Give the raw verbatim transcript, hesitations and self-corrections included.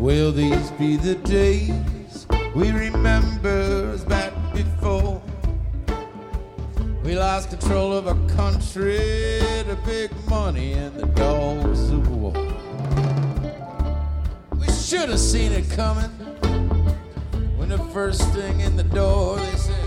Will these be the days we remember as back before? We lost control of our country to big money and the dogs of war. We should have seen it coming when the first thing in the door they said,